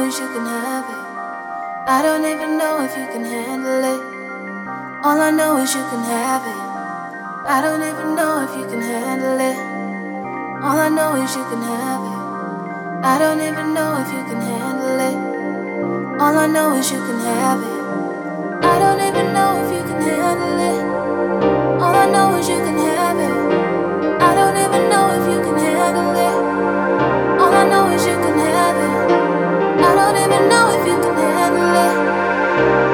is you can have it. I don't even know if you can handle it. All I know is you can have it. I don't even know if you can handle it. All I know is you can have it. I don't even know if you can handle it. All I know is you can have it. I don't even know if you can handle it. All I know is you can have it. I don't even know if you can handle it. All I know is you can have it. I don't even know if you can handle it.